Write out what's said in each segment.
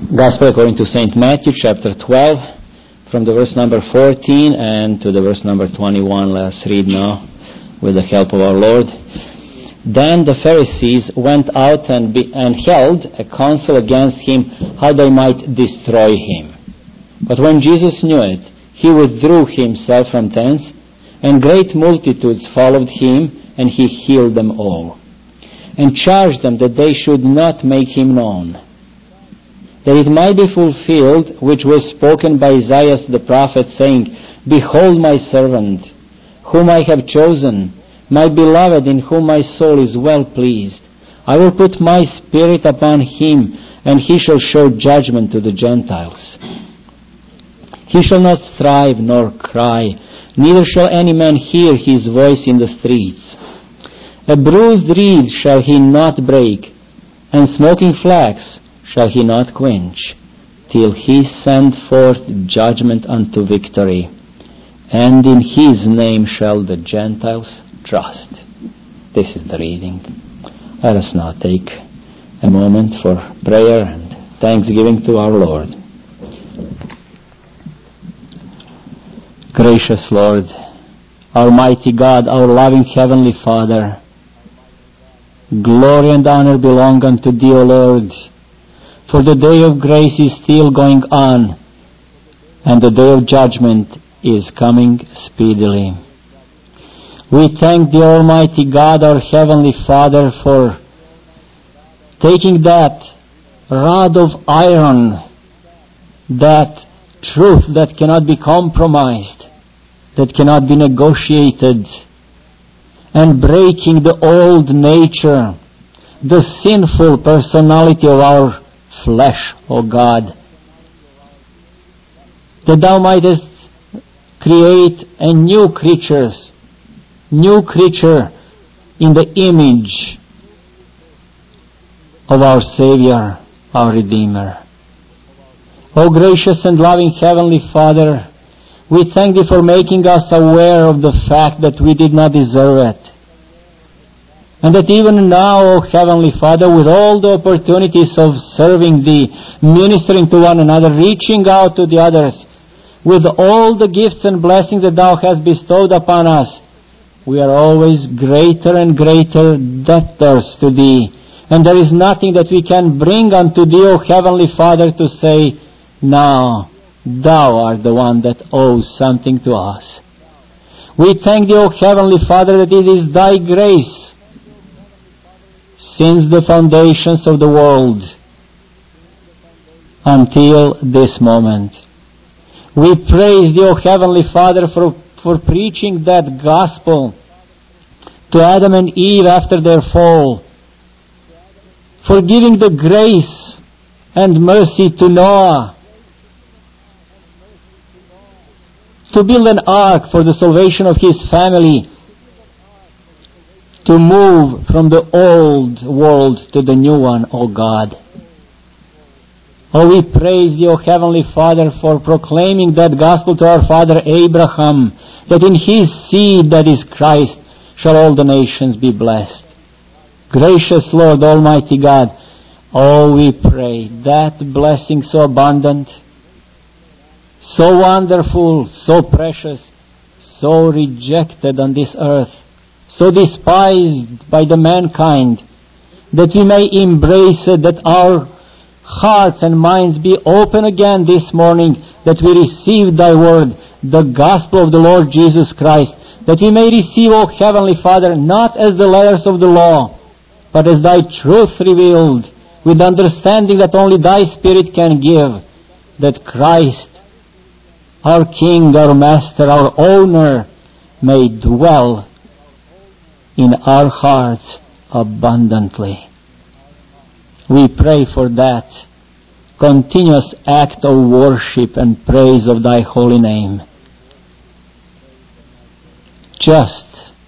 Gospel according to St. Matthew, chapter 12, from the verse number 14 and to the verse number 21. Let us read now with the help of our Lord. Then the Pharisees went out and held a council against him, how they might destroy him. But when Jesus knew it, he withdrew himself from thence, and great multitudes followed him, and he healed them all, and charged them that they should not make him known, that it might be fulfilled which was spoken by Isaiah the prophet, saying, Behold my servant, whom I have chosen, my beloved, in whom my soul is well pleased. I will put my spirit upon him, and he shall show judgment to the Gentiles. He shall not strive nor cry, neither shall any man hear his voice in the streets. A bruised reed shall he not break, and smoking flax shall he not quench, till he send forth judgment unto victory, and in his name shall the Gentiles trust. This is the reading. Let us now take a moment for prayer and thanksgiving to our Lord. Gracious Lord, Almighty God, our loving Heavenly Father, glory and honor belong unto Thee, O Lord, for the day of grace is still going on, and the day of judgment is coming speedily. We thank the Almighty God, our Heavenly Father, for taking that rod of iron, that truth that cannot be compromised, that cannot be negotiated, and breaking the old nature, the sinful personality of our flesh, O God, that Thou mightest create a new creature in the image of our Savior, our Redeemer. O gracious and loving Heavenly Father, we thank Thee for making us aware of the fact that we did not deserve it. And that even now, O Heavenly Father, with all the opportunities of serving Thee, ministering to one another, reaching out to the others, with all the gifts and blessings that Thou hast bestowed upon us, we are always greater and greater debtors to Thee. And there is nothing that we can bring unto Thee, O Heavenly Father, to say, now, Thou art the one that owes something to us. We thank Thee, O Heavenly Father, that it is Thy grace since the foundations of the world until this moment. We praise Thee, O Heavenly Father, for preaching that gospel to Adam and Eve after their fall, for giving the grace and mercy to Noah to build an ark for the salvation of his family, to move from the old world to the new one, O God. Oh, we praise Thee, O Heavenly Father, for proclaiming that gospel to our father Abraham, that in his seed, that is Christ, shall all the nations be blessed. Gracious Lord, Almighty God, oh, we pray that blessing so abundant, so wonderful, so precious, so rejected on this earth, so despised by the mankind, that we may embrace it, that our hearts and minds be open again this morning, that we receive Thy word, the gospel of the Lord Jesus Christ, that we may receive, O Heavenly Father, not as the letters of the law, but as Thy truth revealed, with understanding that only Thy Spirit can give, that Christ, our King, our Master, our Owner, may dwell in our hearts abundantly. We pray for that continuous act of worship and praise of Thy holy name. Just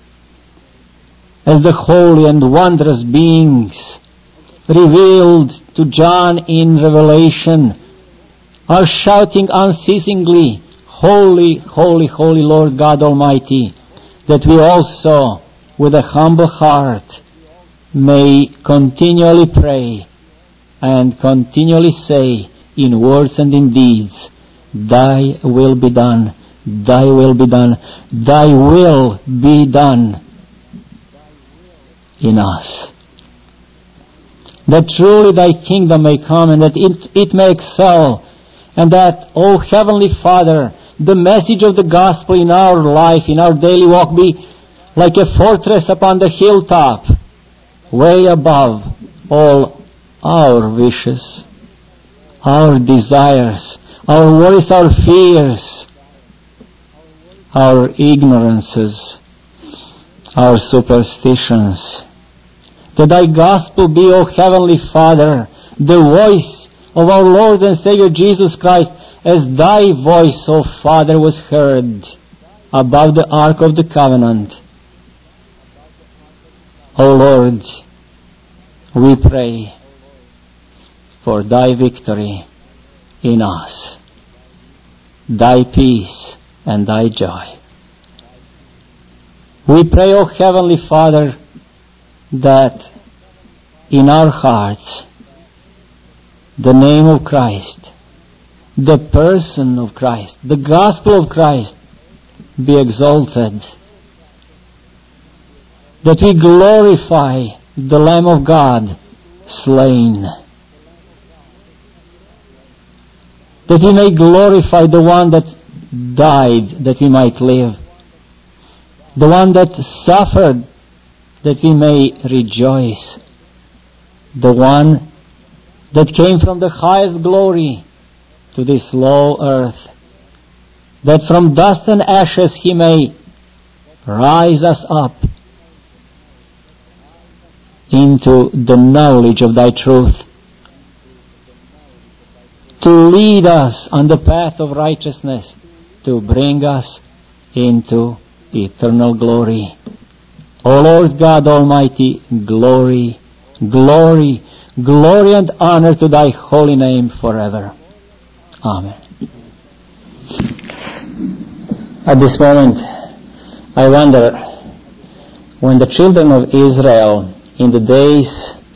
as the holy and wondrous beings revealed to John in Revelation are shouting unceasingly, Holy, holy, holy Lord God Almighty, that we also, with a humble heart, may continually pray and continually say, in words and in deeds. Thy will be done. Thy will be done. Thy will be done in us. That truly thy kingdom may come and that it may excel, and that, O Heavenly Father, the message of the gospel in our life, in our daily walk, be like a fortress upon the hilltop, way above all our wishes, our desires, our worries, our fears, our ignorances, our superstitions. That thy gospel be, O Heavenly Father, the voice of our Lord and Savior Jesus Christ, as thy voice, O Father, was heard above the Ark of the Covenant. O Lord, we pray for thy victory in us, thy peace and thy joy. We pray, O Heavenly Father, that in our hearts the name of Christ, the person of Christ, the gospel of Christ be exalted. That we glorify the Lamb of God slain. That we may glorify the one that died that we might live. The one that suffered that we may rejoice. The one that came from the highest glory to this low earth, that from dust and ashes He may rise us up into the knowledge of Thy truth, to lead us on the path of righteousness, to bring us into eternal glory. O Lord God Almighty, glory, glory, glory and honor to Thy holy name forever. Amen. At this moment, I wonder, when the children of Israel, in the days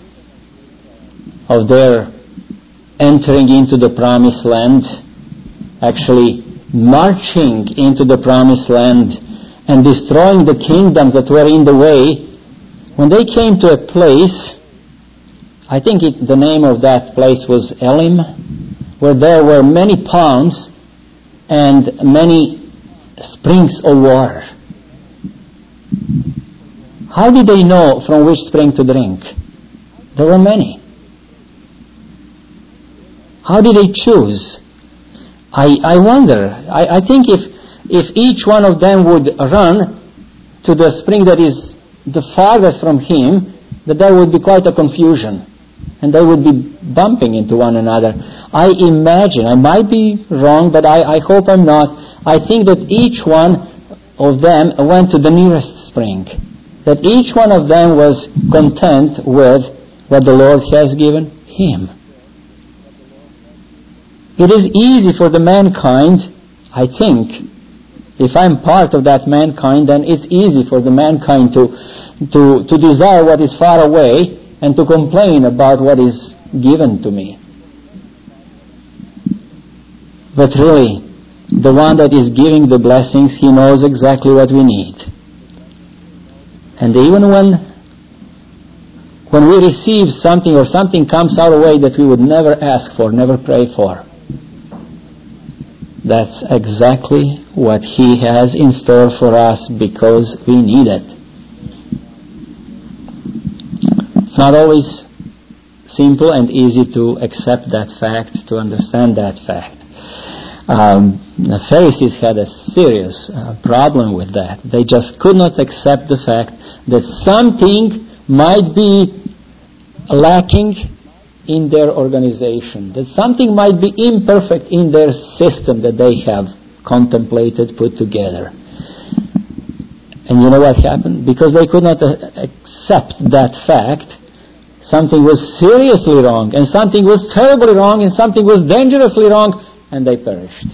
of their entering into the promised land, actually marching into the promised land and destroying the kingdoms that were in the way, when they came to a place, I think the name of that place was Elim, where there were many palms and many springs of water. How did they know from which spring to drink? There were many. How did they choose? I wonder. I think if each one of them would run to the spring that is the farthest from him, that there would be quite a confusion. And they would be bumping into one another. I imagine, I might be wrong, but I hope I'm not. I think that each one of them went to the nearest spring. That each one of them was content with what the Lord has given him. It is easy for the mankind, I think, if I'm part of that mankind, then it's easy for the mankind to desire what is far away and to complain about what is given to me. But really, the one that is giving the blessings, He knows exactly what we need. And even when we receive something or something comes our way that we would never ask for, never pray for, that's exactly what He has in store for us because we need it. It's not always simple and easy to accept that fact, to understand that fact. The Pharisees had a serious problem with that. They just could not accept the fact that something might be lacking in their organization, that something might be imperfect in their system that they have contemplated, put together. And you know what happened? Because they could not accept that fact, something was seriously wrong, and something was terribly wrong, and something was dangerously wrong, and they perished.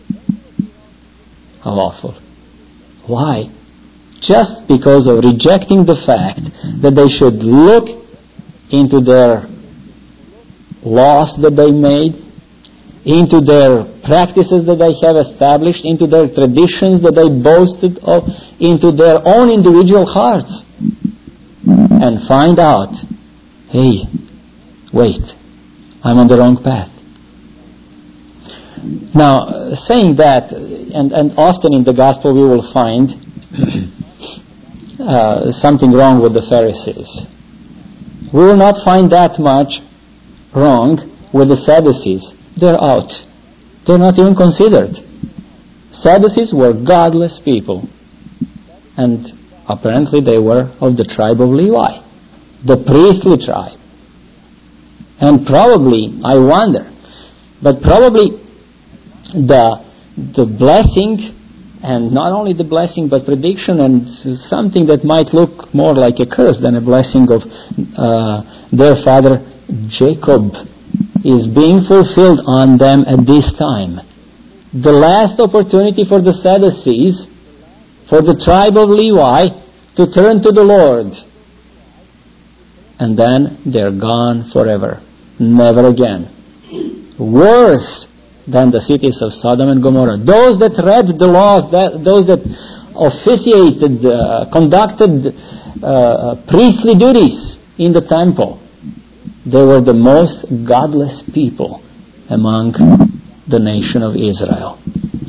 How awful. Why? Just because of rejecting the fact that they should look into their laws that they made, into their practices that they have established, into their traditions that they boasted of, into their own individual hearts, and find out, hey, wait, I'm on the wrong path. Now, saying that, and often in the Gospel we will find something wrong with the Pharisees. We will not find that much wrong with the Sadducees. They're out. They're not even considered. Sadducees were godless people. And apparently they were of the tribe of Levi, the priestly tribe. And probably, I wonder, but probably the blessing, and not only the blessing, but prediction and something that might look more like a curse than a blessing of their father Jacob is being fulfilled on them at this time. The last opportunity for the Sadducees, for the tribe of Levi, to turn to the Lord. And then they're gone forever. Never again. Worse than the cities of Sodom and Gomorrah. Those that read the laws, those that officiated, conducted priestly duties in the temple, they were the most godless people among the nation of Israel.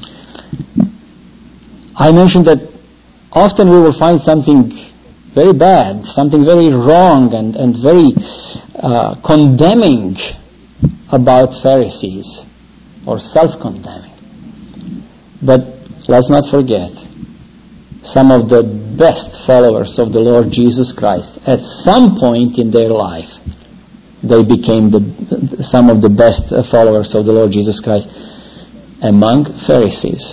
I mentioned that often we will find something very bad, something very wrong and very condemning about Pharisees, or self-condemning. But let's not forget, some of the best followers of the Lord Jesus Christ, at some point in their life, they became some of the best followers of the Lord Jesus Christ among Pharisees.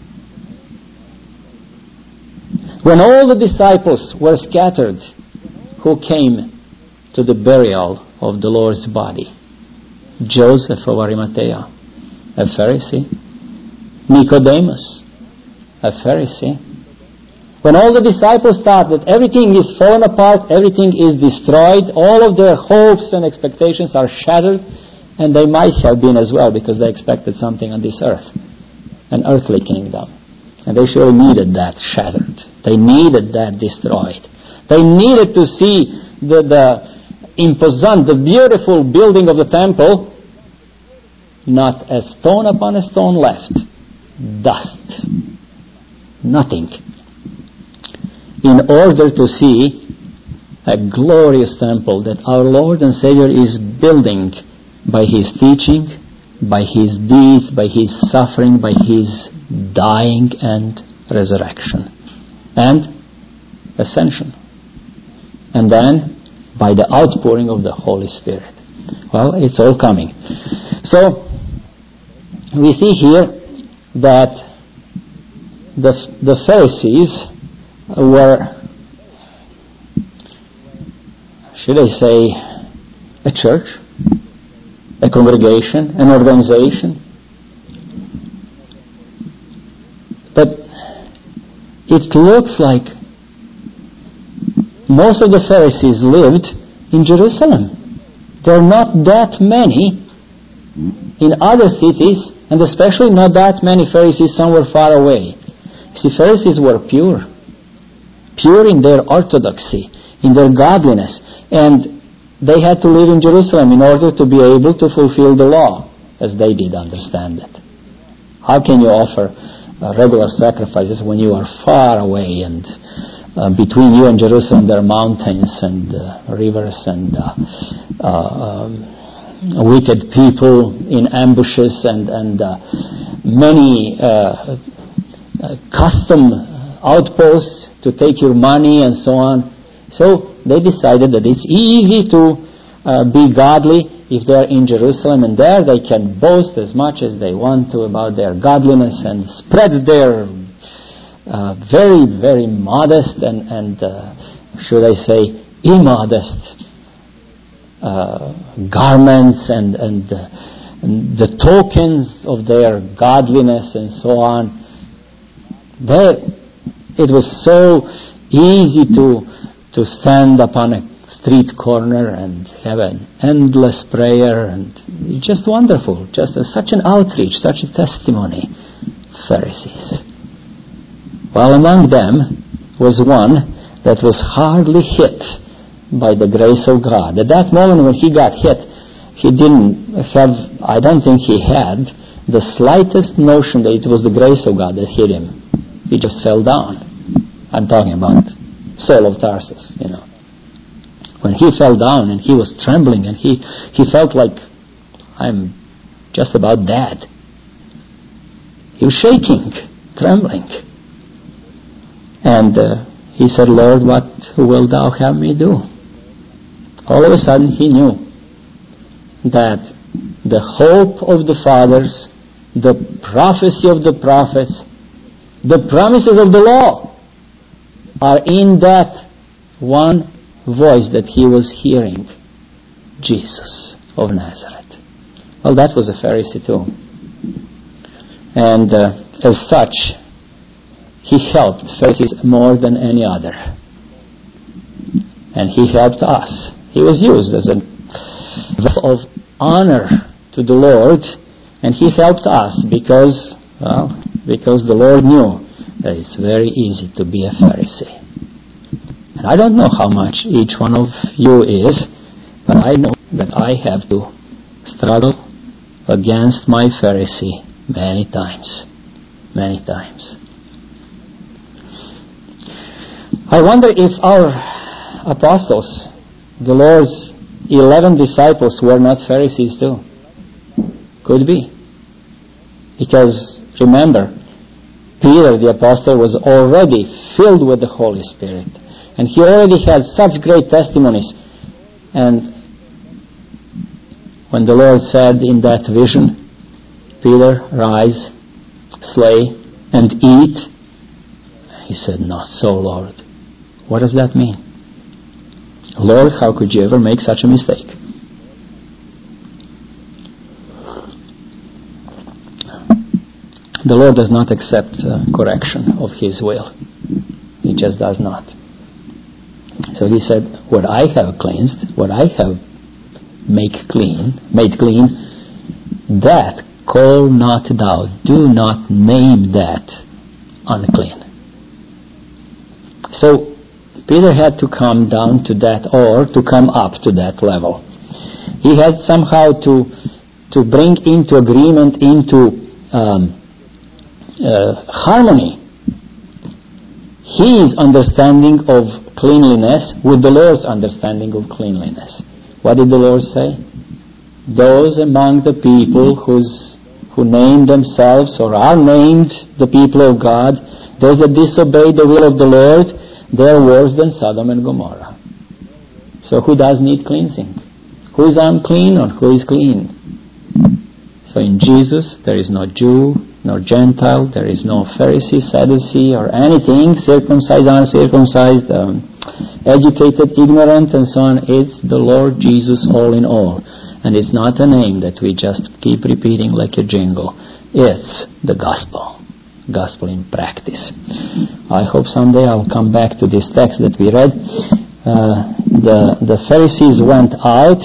When all the disciples were scattered, who came to the burial of the Lord's body? Joseph of Arimathea, a Pharisee. Nicodemus, a Pharisee. When all the disciples thought that everything is fallen apart, everything is destroyed, all of their hopes and expectations are shattered, and they might have been as well, because they expected something on this earth, an earthly kingdom. And they surely needed that shattered. They needed that destroyed. They needed to see the imposant, the beautiful building of the temple, not a stone upon a stone left. Dust. Nothing. In order to see a glorious temple that our Lord and Savior is building by His teaching, by His deeds, by His suffering, by His dying and resurrection and ascension. And then by the outpouring of the Holy Spirit. Well, it's all coming. So, we see here that the Pharisees were, should I say, a church, a congregation, an organization. But it looks like most of the Pharisees lived in Jerusalem. There are not that many in other cities, and especially not that many Pharisees somewhere far away. See, Pharisees were pure in their orthodoxy, in their godliness, and they had to live in Jerusalem in order to be able to fulfill the law, as they did understand it. How can you offer regular sacrifices when you are far away, and between you and Jerusalem there are mountains and rivers and wicked people in ambushes and many custom outposts to take your money and so on. So they decided that it's easy to be godly if they're in Jerusalem, and there they can boast as much as they want to about their godliness and spread their very, very modest and should I say, immodest garments and the tokens of their godliness and so on. There, it was so easy to stand upon a street corner and have an endless prayer, and just wonderful, just such an outreach, such a testimony. Pharisees. Well, among them was one that was hardly hit by the grace of God. At that moment when he got hit, he didn't have, I don't think he had the slightest notion that it was the grace of God that hit him. He just fell down. I'm talking about Saul of Tarsus, When he fell down and he was trembling and he felt like, I'm just about dead. He was shaking, trembling. And he said, Lord, what wilt thou have me do? All of a sudden he knew that the hope of the fathers, the prophecy of the prophets, the promises of the law are in that one voice that he was hearing, Jesus of Nazareth. Well, that was a Pharisee too. And as such, he helped Pharisees more than any other. And he helped us. He was used as a vessel of honor to the Lord, and he helped us because the Lord knew that it's very easy to be a Pharisee. And I don't know how much each one of you is, but I know that I have to struggle against my Pharisee many times. Many times. I wonder if our apostles, the Lord's 11 disciples, were not Pharisees too. Could be. Because, remember, Peter the apostle was already filled with the Holy Spirit. And he already had such great testimonies. And when the Lord said in that vision, Peter, rise, slay, and eat, he said, not so, Lord. What does that mean? Lord, how could you ever make such a mistake? The Lord does not accept correction of His will. He just does not. So He said, what I have cleansed, what I have made clean, that call not thou, do not name that unclean. So Peter had to come down to that, or to come up to that level. He had somehow to bring into agreement, into harmony, his understanding of cleanliness with the Lord's understanding of cleanliness. What did the Lord say? Those among the people who name themselves or are named the people of God, those that disobey the will of the Lord, they are worse than Sodom and Gomorrah. So who does need cleansing? Who is unclean or who is clean? So in Jesus, there is no Jew nor Gentile, there is no Pharisee, Sadducee, or anything, circumcised, uncircumcised, educated, ignorant, and so on. It's the Lord Jesus all in all. And it's not a name that we just keep repeating like a jingle. It's the gospel. Gospel in practice. I hope someday I'll come back to this text that we read. The Pharisees went out.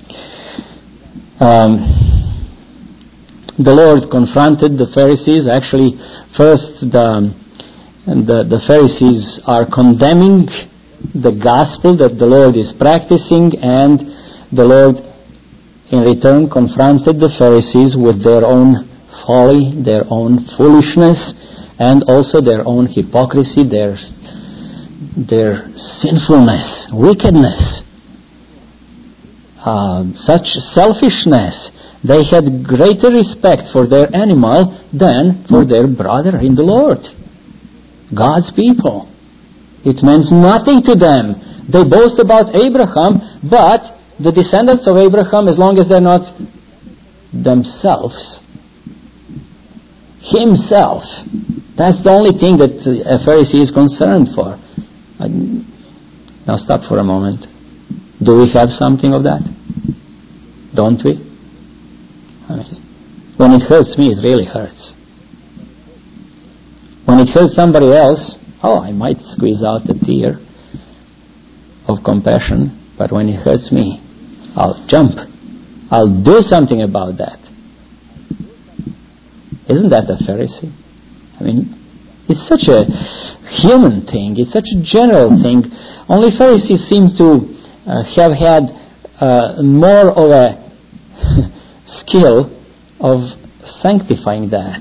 The Lord confronted the Pharisees. Actually, first the Pharisees are condemning the gospel that the Lord is practicing, and the Lord in return confronted the Pharisees with their own folly, their own foolishness, and also their own hypocrisy, their sinfulness, wickedness, such selfishness. They had greater respect for their animal than for their brother in the Lord. God's people. It meant nothing to them. They boast about Abraham, but the descendants of Abraham, as long as they're not themselves, himself, that's the only thing that a Pharisee is concerned for. Now stop for a moment. Do we have something of that? Don't we? When it hurts me, it really hurts. When it hurts somebody else, I might squeeze out a tear of compassion. But when it hurts me, I'll jump. I'll do something about that. Isn't that a Pharisee? I mean, it's such a human thing. It's such a general thing. Only Pharisees seem to have had more of a skill of sanctifying that.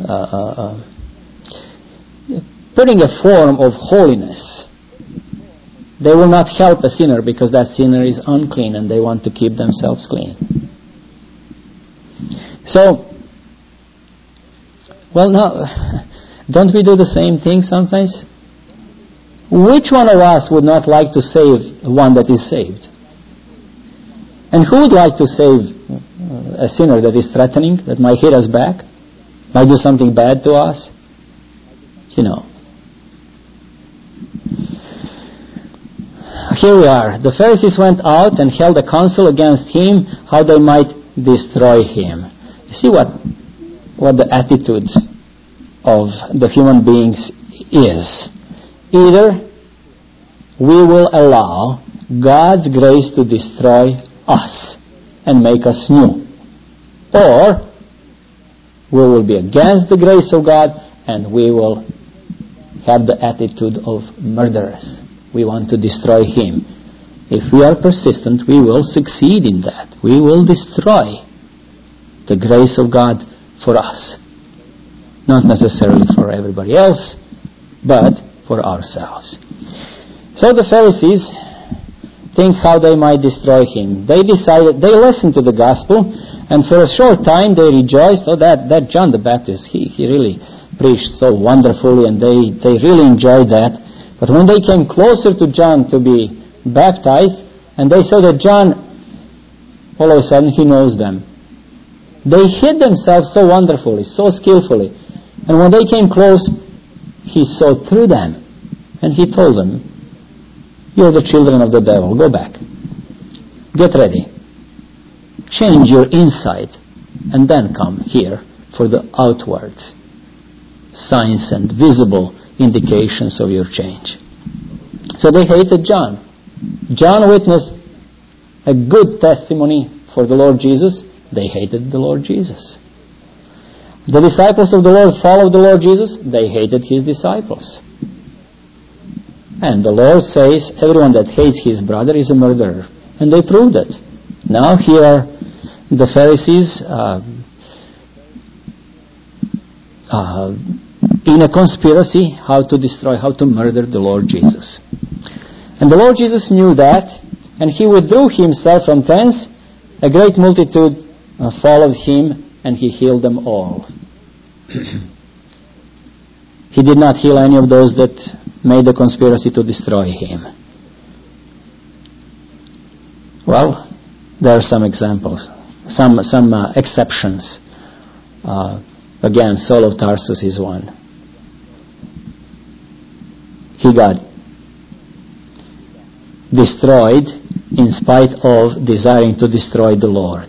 Putting a form of holiness. They will not help a sinner because that sinner is unclean and they want to keep themselves clean. So, well, now, don't we do the same thing sometimes? Which one of us would not like to save one that is saved? And who would like to save a sinner that is threatening, that might hit us back, might do something bad to us? You know. Here we are. The Pharisees went out and held a council against him, how they might destroy him. You see what the attitude of the human beings is. Either we will allow God's grace to destroy us and make us new, or we will be against the grace of God and we will have the attitude of murderers. We want to destroy him. If we are persistent, we will succeed in that. We will destroy the grace of God for us. Not necessarily for everybody else, but for ourselves. So the Pharisees think how they might destroy him. They decided, they listened to the gospel, and for a short time they rejoiced, that John the Baptist, he really preached so wonderfully, and they really enjoyed that. But when they came closer to John to be baptized, and they saw that John, all of a sudden, he knows them. They hid themselves so wonderfully, so skillfully. And when they came close, he saw through them. And he told them, you're the children of the devil. Go back. Get ready. Change your inside. And then come here for the outward signs and visible indications of your change. So they hated John. John witnessed a good testimony for the Lord Jesus. They hated the Lord Jesus. The disciples of the Lord followed the Lord Jesus. They hated his disciples. And the Lord says, everyone that hates his brother is a murderer. And they proved it. Now here are the Pharisees in a conspiracy how to destroy, how to murder the Lord Jesus. And the Lord Jesus knew that, and he withdrew himself from thence. A great multitude followed him, and he healed them all. He did not heal any of those that made the conspiracy to destroy him. Well, there are some examples, some exceptions. Again, Saul of Tarsus is one. He got destroyed in spite of desiring to destroy the Lord.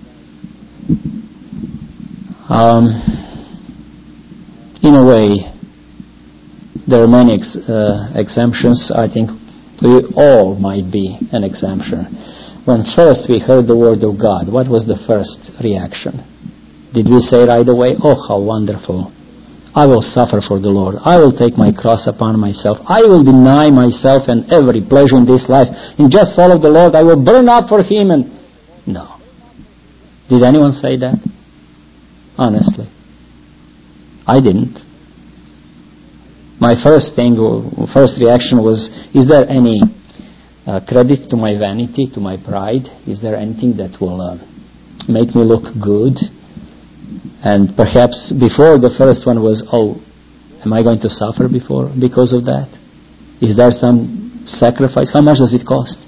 In a way, there are many exemptions. I think we all might be an exemption. When first we heard the word of God, what was the first reaction? Did we say right away, oh, how wonderful. I will suffer for the Lord. I will take my cross upon myself. I will deny myself and every pleasure in this life and just follow the Lord. I will burn up for him. And no. Did anyone say that? Honestly. I didn't. My first reaction was, is there any credit to my vanity, to my pride? Is there anything that will make me look good? And perhaps before the first one was, oh, am I going to suffer because of that? Is there some sacrifice? How much does it cost?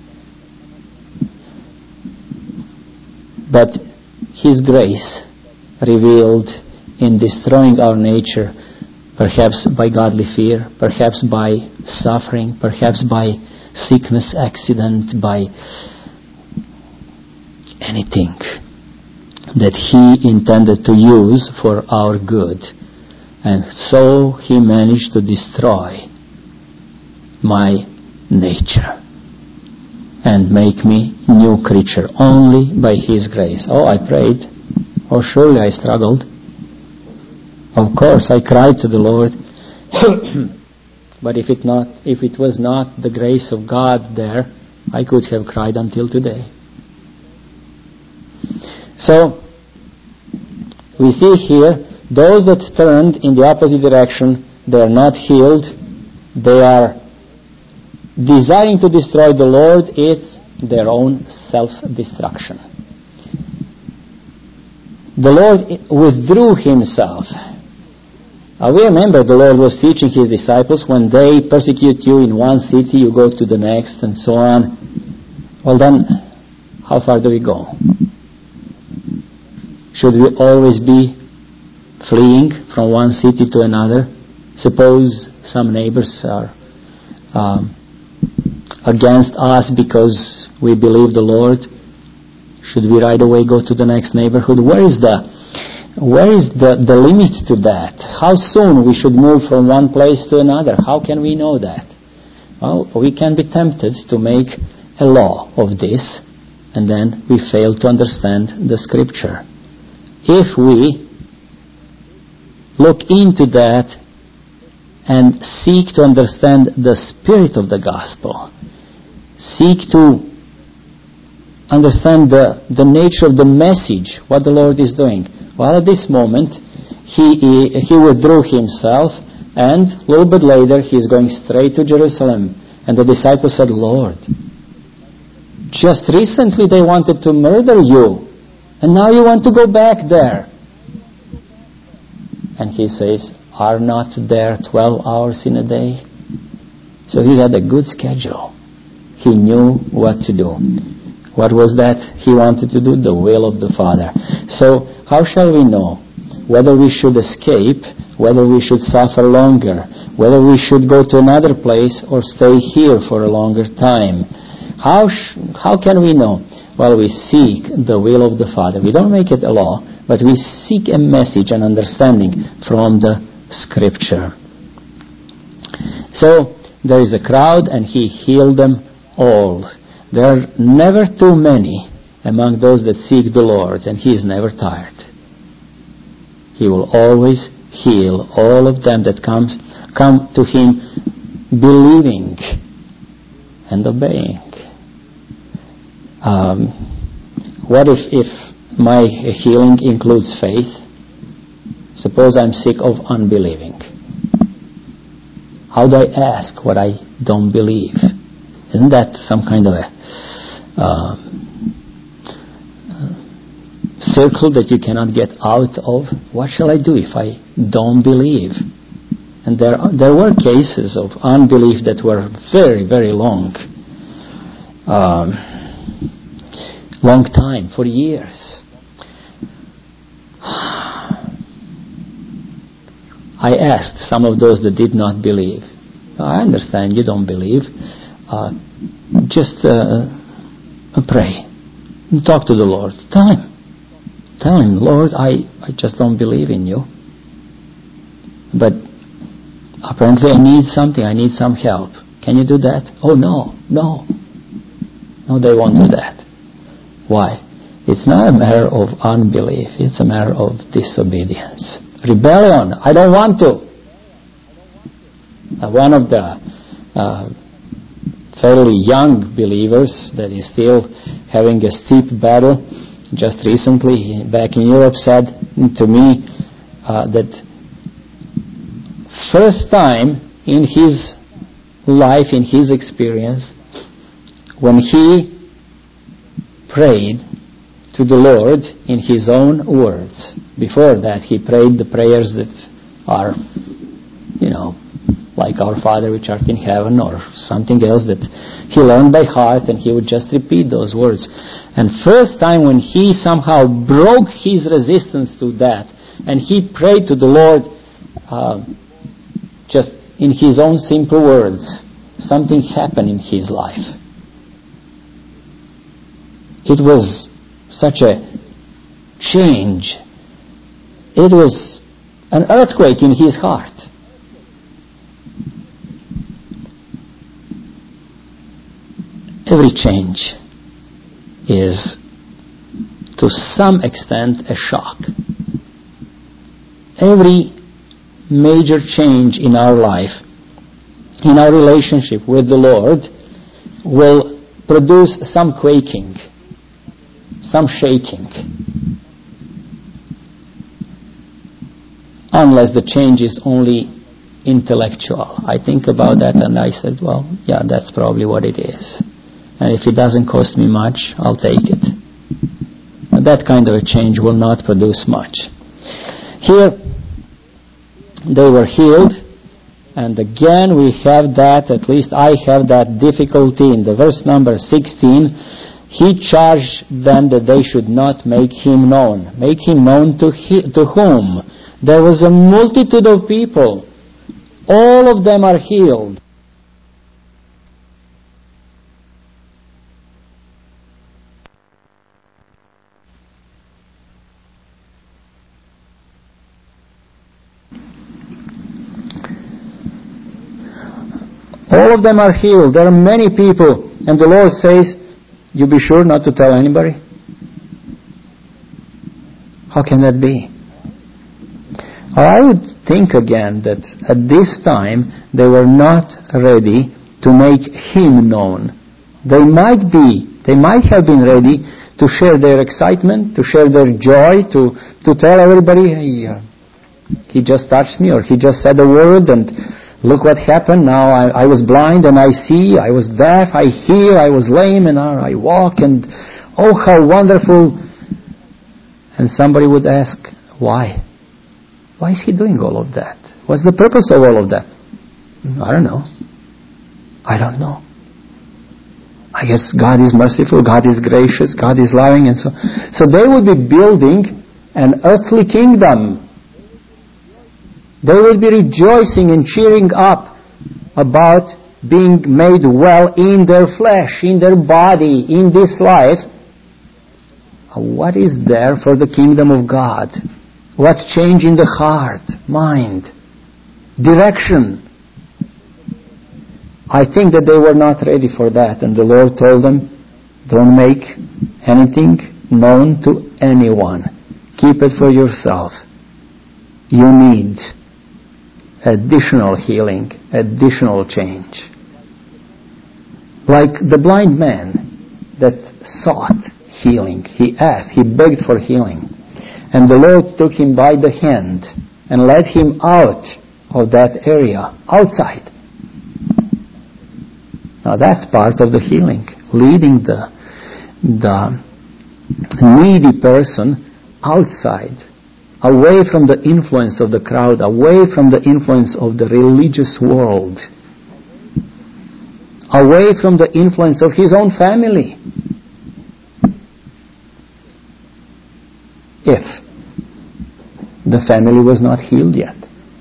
But his grace revealed in destroying our nature, perhaps by godly fear, perhaps by suffering, perhaps by sickness, accident, by anything that he intended to use for our good. And so he managed to destroy my nature. and make me new creature only by His grace. Oh, I prayed. Oh, surely I struggled. Of course, I cried to the Lord. But if it was not the grace of God there, I could have cried until today. So, we see here, those that turned in the opposite direction, they are not healed. They are desiring to destroy the Lord. It's their own self-destruction. The Lord withdrew Himself. We remember the Lord was teaching His disciples, when they persecute you in one city, you go to the next, and so on. Well then, how far do we go? Should we always be fleeing from one city to another? Suppose some neighbors are against us because we believe the Lord. Should we right away go to the next neighborhood? Where is the limit to that? How soon we should move from one place to another? How can we know that? Well, we can be tempted to make a law of this, and then we fail to understand the Scripture. If we look into that and seek to understand the spirit of the gospel, seek to understand the nature of the message, what the Lord is doing. Well, at this moment, He withdrew Himself, and a little bit later, He is going straight to Jerusalem. And the disciples said, Lord, just recently they wanted to murder you, and now you want to go back there. And He says, are not there 12 hours in a day? So He had a good schedule. He knew what to do. What was that He wanted to do? The will of the Father. So how shall we know whether we should escape, whether we should suffer longer, whether we should go to another place or stay here for a longer time? How can we know? Well, we seek the will of the Father. We don't make it a law, but we seek a message and understanding from the Scripture. So there is a crowd, and He healed them all. There are never too many among those that seek the Lord, and He is never tired. He will always heal all of them that come to Him believing and obeying. What if my healing includes faith? Suppose I'm sick of unbelieving. How do I ask what I don't believe? Isn't that some kind of a circle that you cannot get out of? What shall I do if I don't believe? And there were cases of unbelief that were very, very long time, for years. I asked some of those that did not believe, I understand you don't believe, just pray, talk to the Lord, tell Him, Lord, I just don't believe in you, but apparently I need something, I need some help. Can you do that? Oh, no, they won't do that. Why? It's not a matter of unbelief. It's a matter of disobedience. Rebellion. I don't want to. One of the fairly young believers that is still having a steep battle, just recently back in Europe, said to me that first time in his life, in his experience, when he prayed to the Lord in his own words. Before that, he prayed the prayers that are, like Our Father which art in heaven, or something else that he learned by heart, and he would just repeat those words. And first time when he somehow broke his resistance to that, and he prayed to the Lord just in his own simple words, something happened in his life. It was such a change. It was an earthquake in his heart. Every change is, to some extent, a shock. Every major change in our life, in our relationship with the Lord, will produce some quaking, some shaking. Unless the change is only intellectual. I think about that and I said, well, yeah, that's probably what it is. And if it doesn't cost me much, I'll take it. But that kind of a change will not produce much. Here, they were healed. And again, we have that, at least I have that difficulty in the verse number 16. He charged them that they should not make him known. Make him known to whom? There was a multitude of people. All of them are healed. All of them are healed. There are many people. And the Lord says, you be sure not to tell anybody? How can that be? I would think again that at this time they were not ready to make him known. They might have been ready to share their excitement, to share their joy, to tell everybody, hey, he just touched me, or he just said a word, and look what happened. Now I was blind and I see, I was deaf, I hear, I was lame and now I walk, and oh, how wonderful. And somebody would ask, why? Why is he doing all of that? What's the purpose of all of that? I don't know. I don't know. I guess God is merciful, God is gracious, God is loving, and so. So they would be building an earthly kingdom. They would be rejoicing and cheering up about being made well in their flesh, in their body, in this life. What is there for the kingdom of God? What's change in the heart, mind, direction? I think that they were not ready for that, and the Lord told them, don't make anything known to anyone. Keep it for yourself. You need additional healing, additional change. Like the blind man that sought healing. He asked, he begged for healing. And the Lord took him by the hand and led him out of that area, outside. Now that's part of the healing, leading the needy person outside, away from the influence of the crowd, away from the influence of the religious world, away from the influence of his own family. If the family was not healed yet.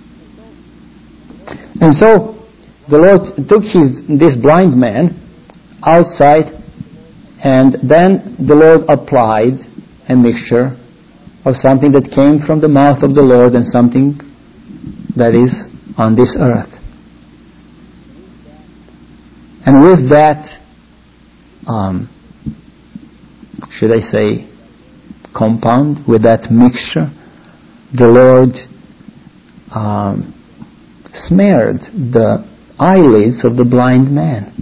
And so the Lord took this blind man outside, and then the Lord applied a mixture of something that came from the mouth of the Lord and something that is on this earth. And with that, should I say, compound, with that mixture, the Lord smeared the eyelids of the blind man.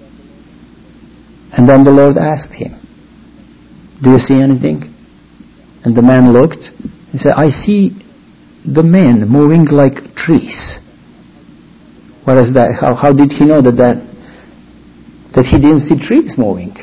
And then the Lord asked him, do you see anything? And the man looked and said, I see the men moving like trees. What is that? How did he know that he didn't see trees moving?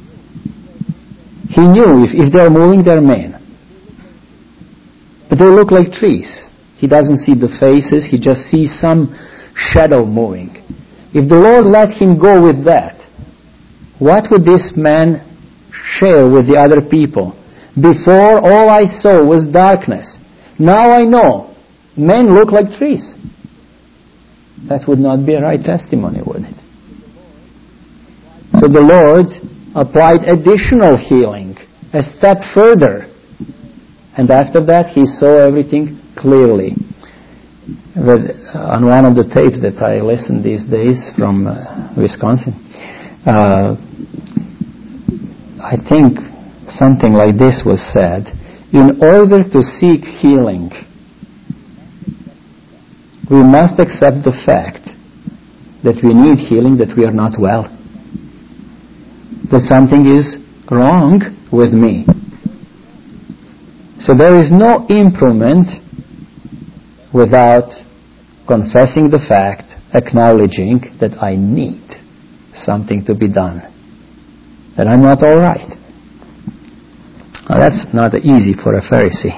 He knew if they're moving, they're men. But they look like trees. He doesn't see the faces, he just sees some shadow moving. If the Lord let him go with that, what would this man share with the other people? Before, all I saw was darkness. Now I know men look like trees. That would not be a right testimony, would it? So the Lord applied additional healing, a step further. And after that, he saw everything clearly. But on one of the tapes that I listen these days from Wisconsin, I think something like this was said: in order to seek healing, we must accept the fact that we need healing, that we are not well, that something is wrong with me. So there is no improvement without confessing the fact, acknowledging that I need something to be done, that I'm not all right. Now that's not easy for a Pharisee.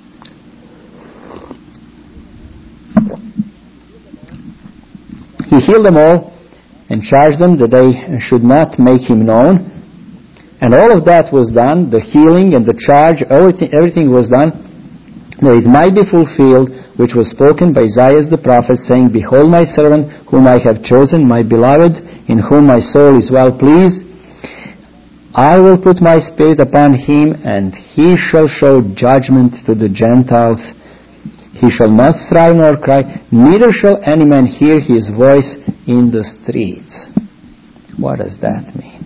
He healed them all and charged them that they should not make him known. And all of that was done, the healing and the charge, everything was done, that it might be fulfilled, which was spoken by Isaiah the prophet, saying, Behold my servant, whom I have chosen, my beloved, in whom my soul is well pleased. I will put my spirit upon him, and he shall show judgment to the Gentiles. He shall not strive nor cry, neither shall any man hear his voice in the streets. What does that mean?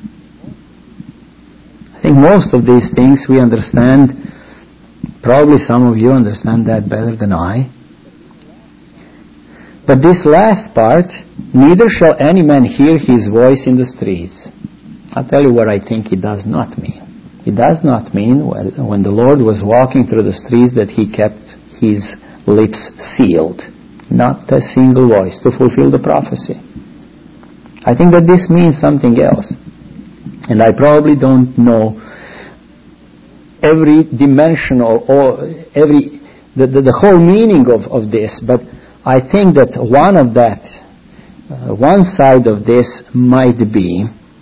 I think most of these things we understand. Probably some of you understand that better than I. But this last part, neither shall any man hear his voice in the streets. I'll tell you what I think it does not mean. It does not mean when the Lord was walking through the streets that he kept his lips sealed. Not a single voice to fulfill the prophecy. I think that this means something else. And I probably don't know every dimension or the whole meaning of this, but I think that one side of this might be,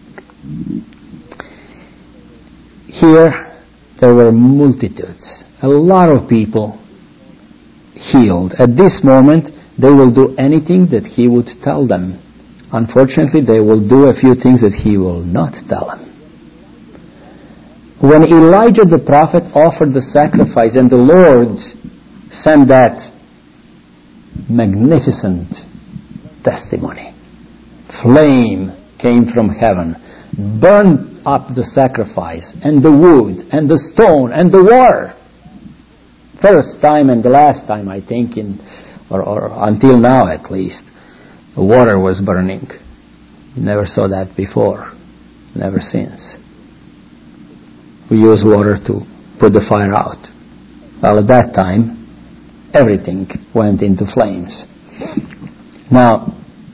here there were multitudes, a lot of people healed. At this moment, they will do anything that he would tell them. Unfortunately, they will do a few things that he will not tell them. When Elijah the prophet offered the sacrifice and the Lord sent that magnificent testimony, flame came from heaven, burned up the sacrifice and the wood and the stone and the water. First time and the last time, I think, or until now at least, the water was burning. Never saw that before, never since. We use water to put the fire out. Well, at that time, everything went into flames. Now,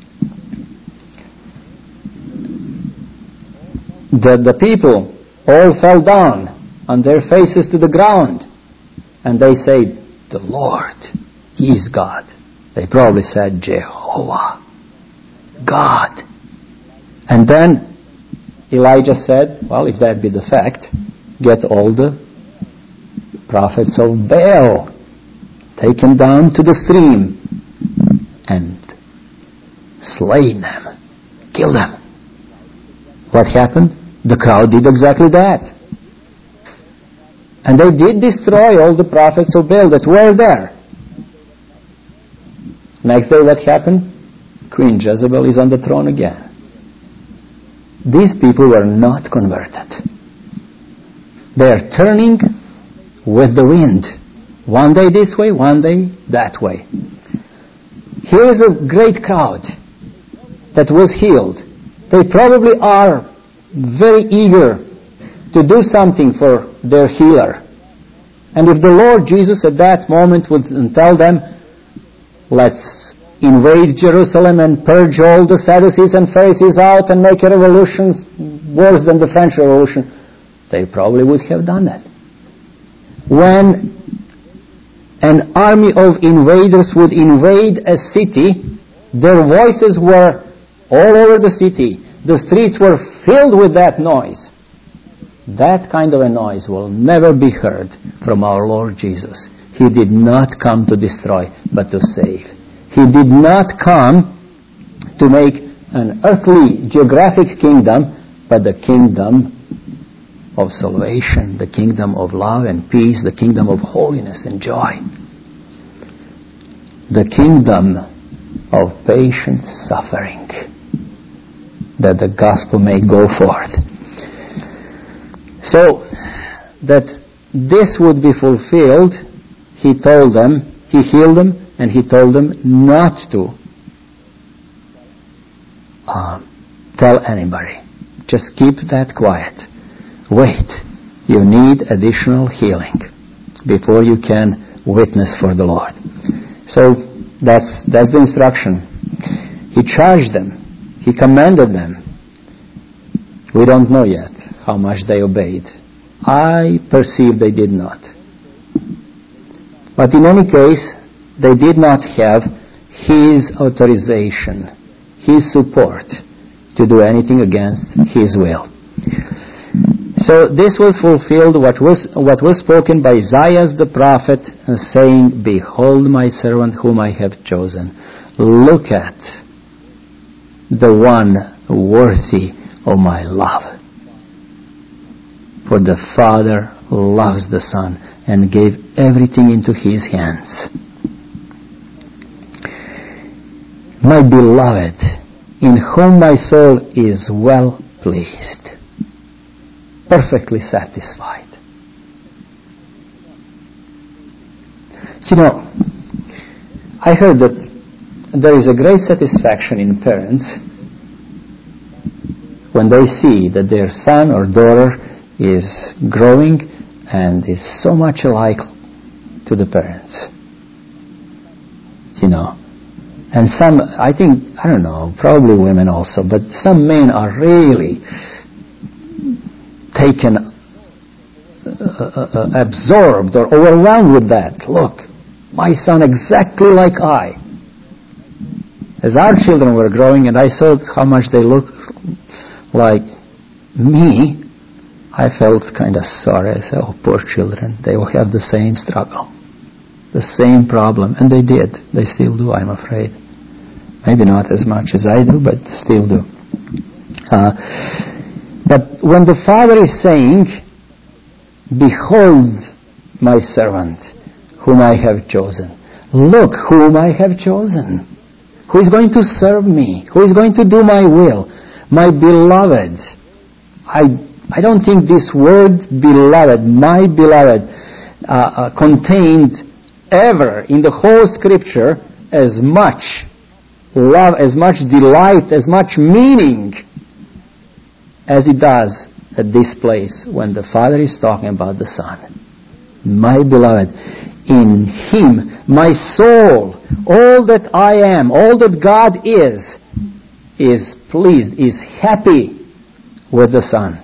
the people all fell down on their faces to the ground. And they said, the Lord, He is God. They probably said, Jehovah, God. And then Elijah said, well, if that be the fact, get all the prophets of Baal, take them down to the stream and slay them, kill them. What happened? The crowd did exactly that. And they did destroy all the prophets of Baal that were there. Next day what happened? Queen Jezebel is on the throne again. These people were not converted. They are turning with the wind. One day this way, one day that way. Here is a great crowd that was healed. They probably are very eager to do something for their healer. And if the Lord Jesus at that moment would tell them, let's invade Jerusalem and purge all the Sadducees and Pharisees out and make a revolution worse than the French Revolution, they probably would have done that. When an army of invaders would invade a city, their voices were all over the city. The streets were filled with that noise. That kind of a noise will never be heard from our Lord Jesus. He did not come to destroy, but to save. He did not come to make an earthly geographic kingdom, but the kingdom of salvation, the kingdom of love and peace, the kingdom of holiness and joy. The kingdom of patient suffering, that the gospel may go forth. So that this would be fulfilled, he told them, he healed them, and he told them not to tell anybody. Just keep that quiet. Wait. You need additional healing before you can witness for the Lord. So that's the instruction. He charged them. He commanded them. We don't know yet how much they obeyed. I perceive they did not. But in any case, they did not have his authorization, his support to do anything against his will. So this was fulfilled, what was spoken by Isaiah the prophet, saying, Behold my servant whom I have chosen. Look at the one worthy of my love. For the Father loves the Son and gave everything into his hands. My beloved, in whom my soul is well pleased, perfectly satisfied. You know, I heard that there is a great satisfaction in parents when they see that their son or daughter is growing and is so much alike to the parents. You know. And some, I think, I don't know, probably women also, but some men are really taken, absorbed or overwhelmed with that. Look, my son exactly like I. As our children were growing and I saw how much they look like me, I felt kind of sorry. I said, oh, poor children. They will have the same struggle, the same problem. And they did. They still do, I'm afraid. Maybe not as much as I do, but still do. But when the Father is saying, Behold my servant, whom I have chosen. Look whom I have chosen. Who is going to serve me? Who is going to do my will? My beloved. I don't think this word beloved, my beloved, contained ever in the whole Scripture as much love, as much delight, as much meaning as it does at this place when the Father is talking about the Son. My beloved, in Him, my soul, all that I am, all that God is pleased, is happy with the Son.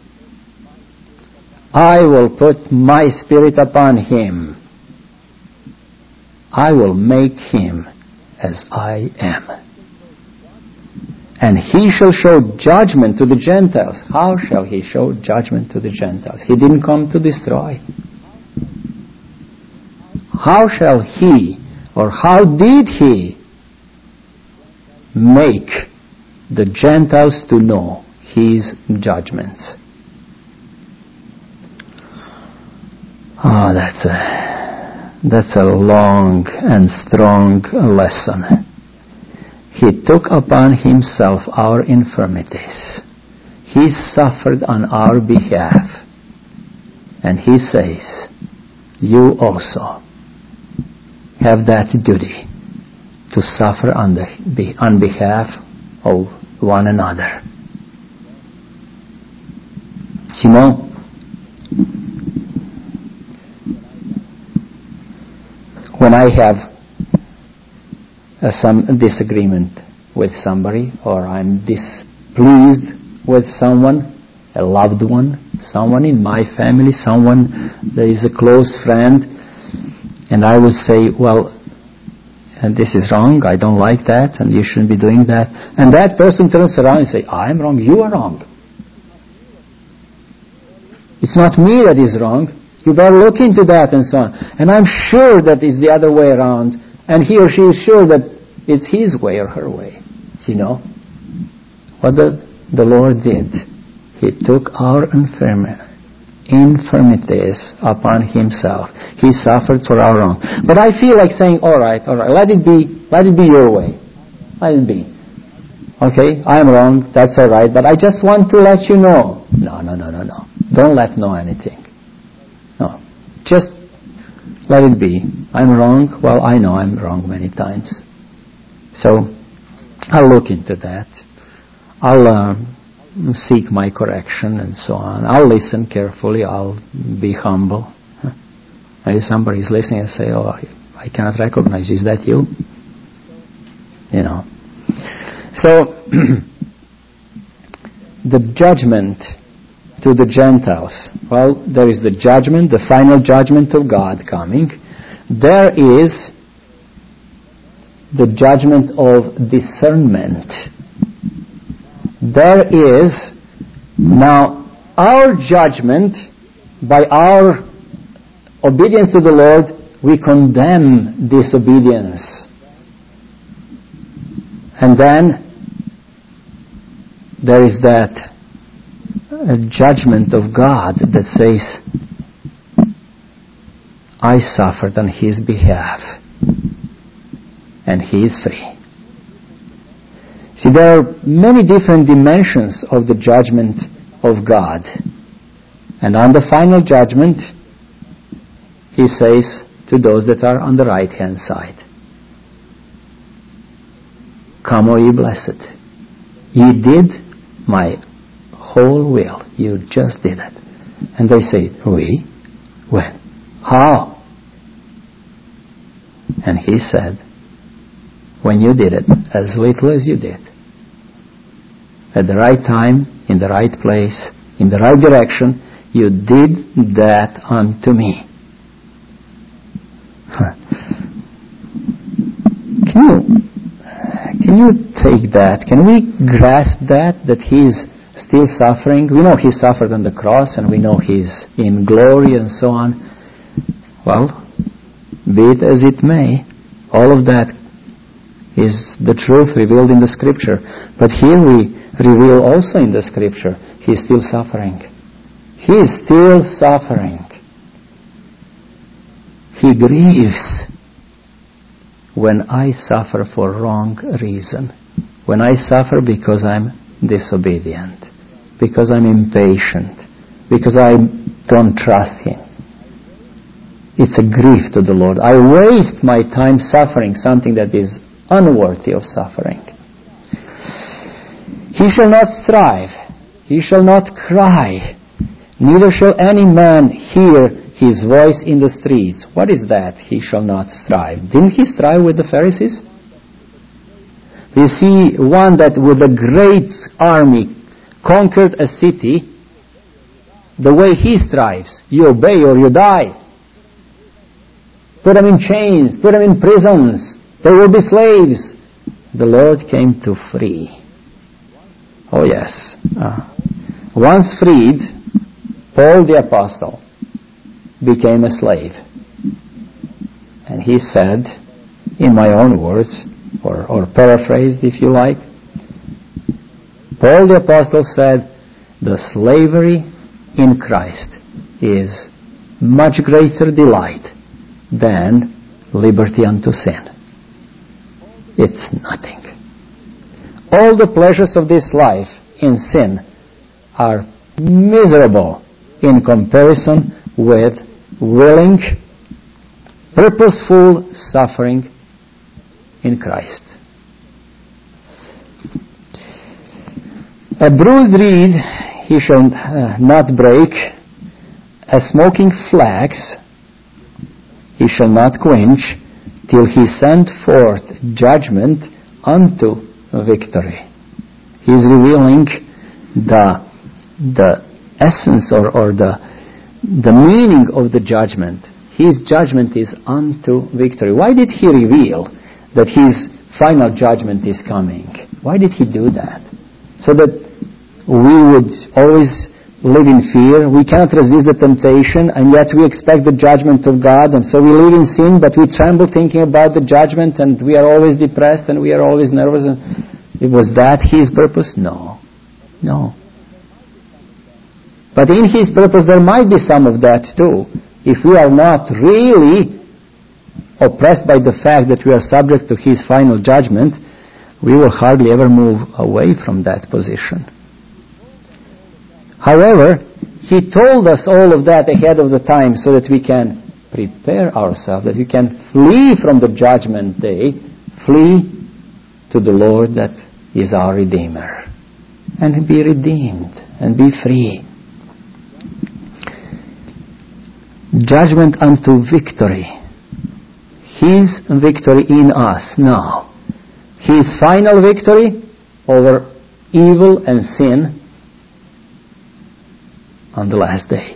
I will put my Spirit upon Him. I will make Him as I am. And He shall show judgment to the Gentiles. How shall He show judgment to the Gentiles? He didn't come to destroy. How shall He, or how did He make the Gentiles to know His judgments? Oh, that's a long and strong lesson. He took upon Himself our infirmities. He suffered on our behalf. And He says, you also have that duty to suffer on behalf of one another. You know, when I have some disagreement with somebody, or I'm displeased with someone, a loved one, someone in my family, someone that is a close friend, and I would say, well, and this is wrong, I don't like that, and you shouldn't be doing that. And that person turns around and says, I'm wrong, you are wrong. It's not me that is wrong. You better look into that and so on. And I'm sure that it's the other way around. And he or she is sure that it's his way or her way. You know? What the Lord did. He took our infirmities upon Himself. He suffered for our wrong. But I feel like saying, all right, let it be your way. Let it be. Okay, I'm wrong, that's all right, but I just want to let you know. No. Don't let know anything. No. Just let it be. I'm wrong. Well, I know I'm wrong many times. So I'll look into that. I'll seek my correction and so on. I'll listen carefully. I'll be humble. Maybe somebody's listening and say, oh, I cannot recognize. Is that you? You know. So, the judgment to the Gentiles. Well, there is the judgment, the final judgment of God coming. There is the judgment of discernment. There is now our judgment by our obedience to the Lord. We condemn disobedience. And then there is that judgment of God that says, I suffered on his behalf and he is free. See, there are many different dimensions of the judgment of God. And on the final judgment, he says to those that are on the right-hand side, come, O ye blessed. Ye did my whole will. You just did it. And they say, we? When? How? And he said, when you did it, as little as you did, at the right time, in the right place, in the right direction, you did that unto me. Can you take that? Can we grasp that he is still suffering? We know he suffered on the cross, and we know he's in glory and so on. Well, be it as it may, all of that is the truth revealed in the Scripture. But here we reveal also in the Scripture, he is still suffering. He is still suffering. He grieves when I suffer for wrong reason. When I suffer because I'm disobedient, because I'm impatient, because I don't trust him. It's a grief to the Lord. I waste my time suffering something that is unworthy of suffering. He shall not strive, he shall not cry, neither shall any man hear his voice in the streets. What is that? He shall not strive. Didn't he strive with the Pharisees? You see one that with a great army conquered a city. The way he strives, you obey or you die. Put them in chains, put them in prisons. They will be slaves. The Lord came to free. Oh yes. Once freed, Paul the Apostle became a slave. And he said, in my own words, or paraphrased if you like, Paul the Apostle said, the slavery in Christ is much greater delight than liberty unto sin. It's nothing. All the pleasures of this life in sin are miserable in comparison with willing, purposeful suffering in Christ. A bruised reed he shall not break, a smoking flax he shall not quench, till he send forth judgment unto victory. He is revealing the essence or the meaning of the judgment. His judgment is unto victory. Why did he reveal that his final judgment is coming? Why did he do that? So that we would always live in fear. We cannot resist the temptation, and yet we expect the judgment of God, and so we live in sin, but we tremble thinking about the judgment, and we are always depressed, and we are always nervous. And was that his purpose? No. No. But in his purpose there might be some of that too. If we are not really oppressed by the fact that we are subject to his final judgment, we will hardly ever move away from that position. However, He told us all of that ahead of the time so that we can prepare ourselves, that we can flee from the judgment day, flee to the Lord that is our Redeemer, and be redeemed and be free. Judgment unto victory. His victory in us now. His final victory over evil and sin on the last day.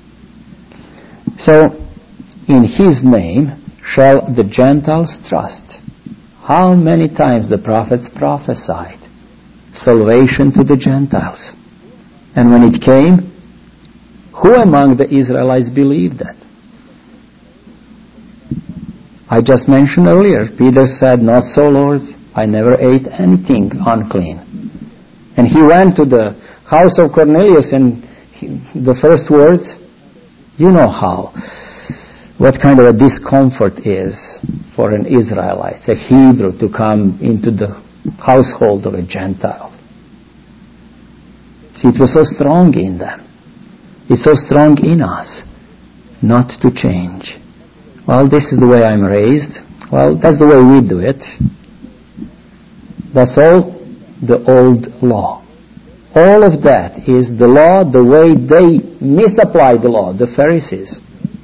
So, in His name shall the Gentiles trust. How many times the prophets prophesied salvation to the Gentiles? And when it came, who among the Israelites believed that? I just mentioned earlier, Peter said, "Not so, Lord, I never ate anything unclean." And he went to the house of Cornelius, and the first words, you know what kind of a discomfort is for an Israelite, a Hebrew, to come into the household of a Gentile. See, it was so strong in them. It's so strong in us not to change. Well, this is the way I'm raised. Well, that's the way we do it. That's all the old law. All of that is the law, the way they misapplied the law, the Pharisees.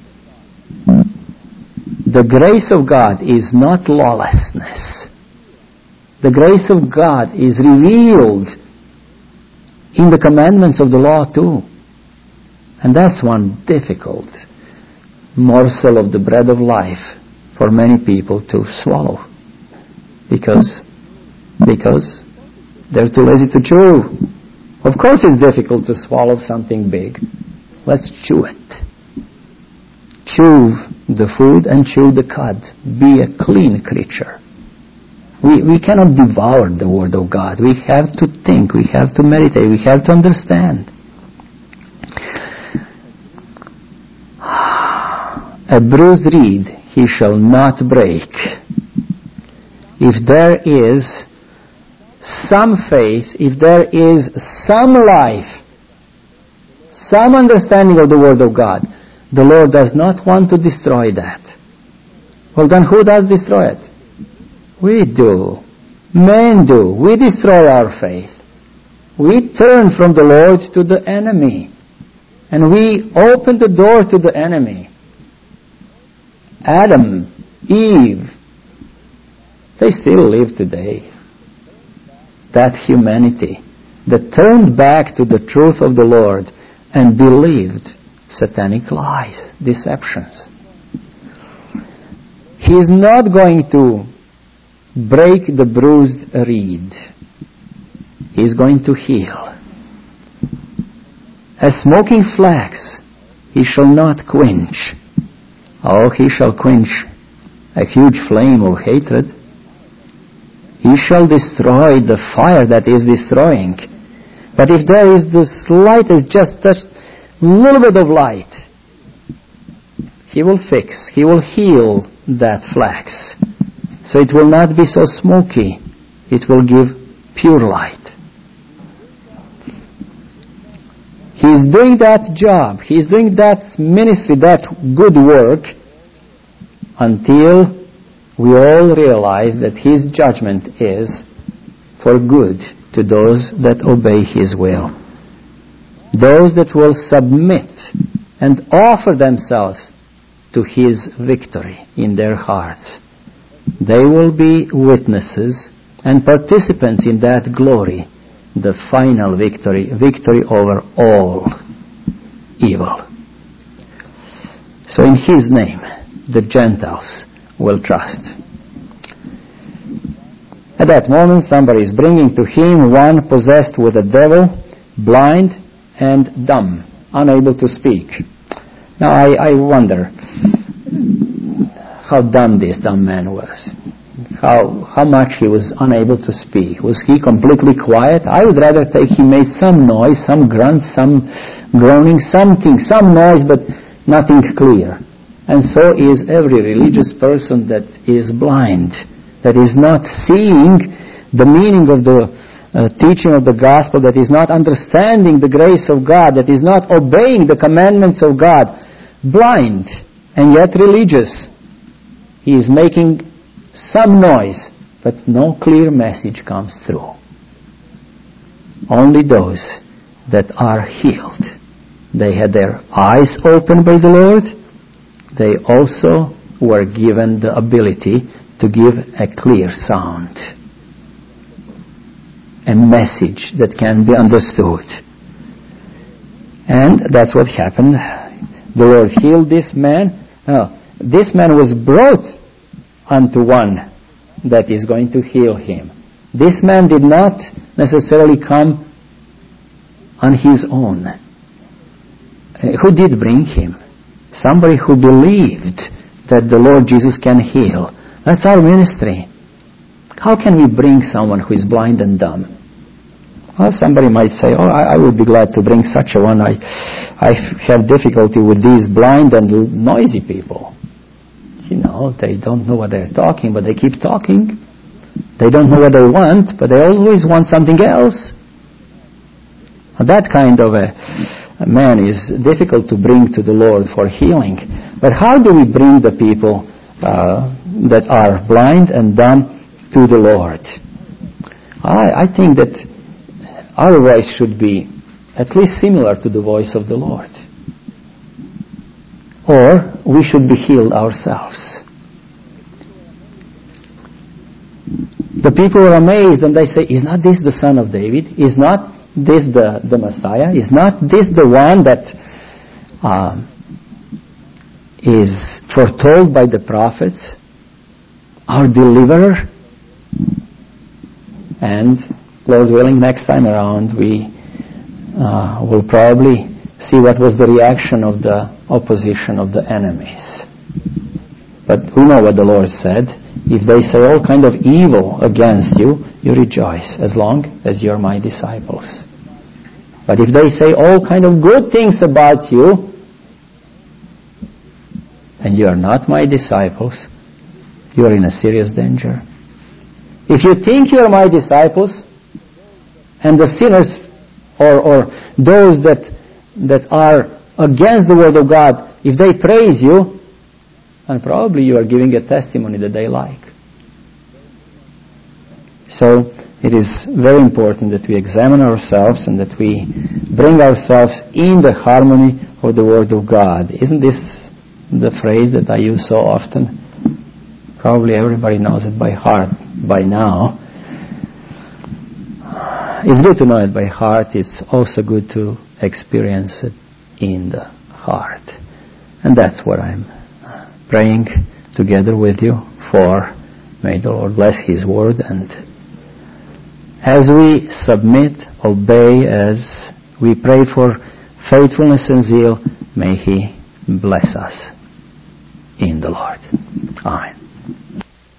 The grace of God is not lawlessness. The grace of God is revealed in the commandments of the law too. And that's one difficult morsel of the bread of life for many people to swallow. Because they're too lazy to chew. Of course it's difficult to swallow something big. Let's chew it. Chew the food and chew the cud. Be a clean creature. We cannot devour the Word of God. We have to think. We have to meditate. We have to understand. A bruised reed He shall not break. If there is some faith, if there is some life, some understanding of the Word of God, the Lord does not want to destroy that. Well, then who does destroy it? We do. Men do. We destroy our faith. We turn from the Lord to the enemy. And we open the door to the enemy. Adam, Eve, they still live today. That humanity that turned back to the truth of the Lord and believed satanic lies, deceptions. He is not going to break the bruised reed. He is going to heal. As smoking flax, He shall not quench. Oh, He shall quench a huge flame of hatred. He shall destroy the fire that is destroying. But if there is the slightest, just a little bit of light, He will fix, He will heal that flax. So it will not be so smoky. It will give pure light. He is doing that job. He is doing that ministry, that good work, until we all realize that His judgment is for good to those that obey His will. Those that will submit and offer themselves to His victory in their hearts. They will be witnesses and participants in that glory, the final victory over all evil. So in His name, the Gentiles will trust. At that moment, somebody is bringing to Him one possessed with a devil, blind and dumb, unable to speak. Now I wonder how dumb this dumb man was. How much he was unable to speak. Was he completely quiet? I would rather take he made some noise, some grunt, some groaning, something, some noise, but nothing clear. And so is every religious person that is blind, that is not seeing the meaning of the teaching of the gospel, that is not understanding the grace of God, that is not obeying the commandments of God, blind and yet religious. He is making some noise, but no clear message comes through. Only those that are healed, they had their eyes opened by the Lord. They also were given the ability to give a clear sound, a message that can be understood. And that's what happened. The Lord healed this man. Now, this man was brought unto one that is going to heal him. This man did not necessarily come on his own. Who did bring him? Somebody who believed that the Lord Jesus can heal. That's our ministry. How can we bring someone who is blind and dumb? Well, somebody might say, I would be glad to bring such a one. I have difficulty with these blind and noisy people. They don't know what they're talking, but they keep talking. They don't know what they want, but they always want something else. That kind of a man is difficult to bring to the Lord for healing. But how do we bring the people that are blind and dumb to the Lord? I think that our voice should be at least similar to the voice of the Lord. Or we should be healed ourselves. The people are amazed and they say, is not this the Son of David? Is not this the Messiah? Is not this the one that is foretold by the prophets? Our deliverer? And Lord willing, next time around we will probably see what was the reaction of the opposition of the enemies. But we know what the Lord said. If they say all kind of evil against you, you rejoice, as long as you're my disciples. But if they say all kind of good things about you, and you are not my disciples, you are in a serious danger. If you think you are my disciples, and the sinners or those that are against the Word of God, if they praise you, and probably you are giving a testimony that they like. So it is very important that we examine ourselves and that we bring ourselves in the harmony of the Word of God. Isn't this the phrase that I use so often? Probably everybody knows it by heart by now. It's good to know it by heart. It's also good to experience it in the heart. And that's what I'm praying together with you for. May the Lord bless His Word, and as we submit, obey, as we pray for faithfulness and zeal, may He bless us in the Lord. Amen.